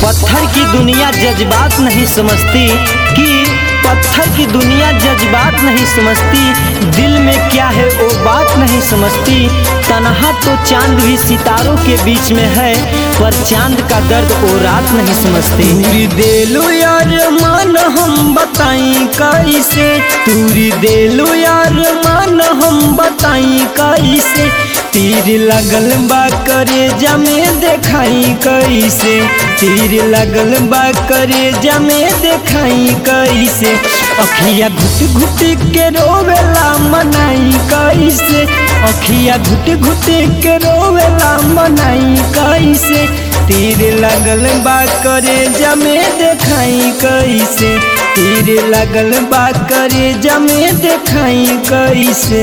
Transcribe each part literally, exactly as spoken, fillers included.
पत्थर की दुनिया जज्बात नहीं समझती कि पत्थर की दुनिया जज्बात नहीं समझती, दिल में क्या है वो बात नहीं समझती। तन्हा तो चांद भी सितारों के बीच में है, पर चांद का दर्द वो रात नहीं समझती। तूरी देलू यार मान हम बताई कैसे, तूरी देलू यार मान हम बताई कैसे। तीर लगल बा करे जमे देखाई कैसे, तीर लगल बा करे जमे देखाई कैसे। अखिया घुट घुट के रोवेला मनाई कैसे, अखिया घुट घुट के रोवेला मनाई कैसे। तीर लगल बा करे जमे देखाई कैसे, तीर लगल बा करे जमे देखाई कैसे।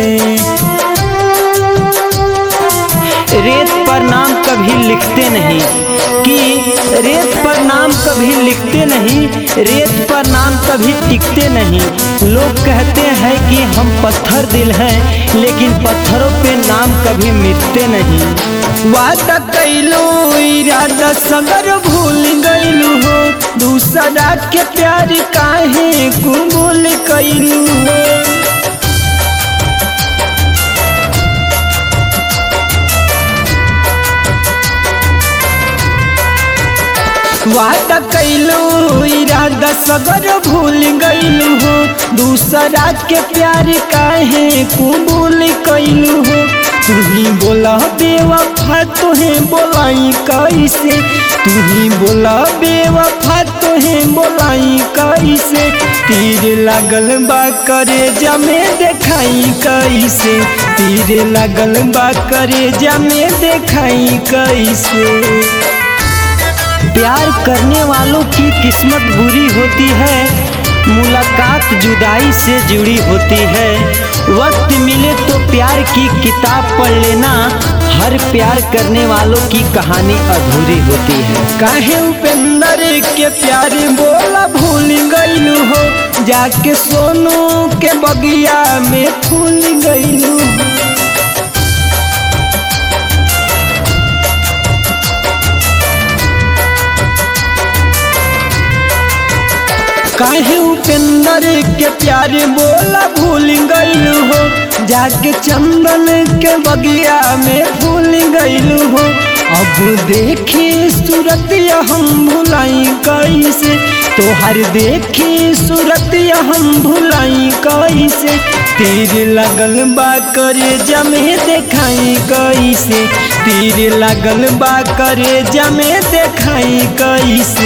रेत पर नाम कभी लिखते नहीं कि रेत पर नाम कभी लिखते नहीं, रेत पर नाम कभी टिकते नहीं। लोग कहते हैं कि हम पत्थर दिल हैं, लेकिन पत्थरों पे नाम कभी मिटते नहीं। वादा कैलू इरादा सगर भूल गईलू हो, दूसरा के प्यार काहे कबूल कैलू हो। वादा कैलू इरादा सगर भूल गईलू हो, दूसरा के प्यार काहे कबूल कैलू हो। तू ही बोला बेवफा तोहे बोलाई कैसे, तू ही बोला बेवफा तोहे बोलाई कैसे। तीर लागल बा करे जमे देखाई कैसे, तीर लागल बा करे जमे देखाई कैसे। प्यार करने वालों की किस्मत बुरी होती है, मुलाकात जुदाई से जुड़ी होती है। वक्त मिले तो प्यार की किताब पढ़ लेना, हर प्यार करने वालों की कहानी अधूरी होती है। काहे उपेंद्र के प्यार बोला भूल गईलू हो, जाके सोनू के बगिया में फूल गईलू। काहे उपेंद्र के प्यार बोला भूल गईलू हो, जाके चंदन के बगिया में भूल गईलू हो। अब देखी सूरत हम भुलाई कैसे, तोहर देखी सूरत हम भुलाई कैसे। तीर लगल बा करे जमे देखाई कैसे, तीर लगल बा करे जमे देखाई कैसे।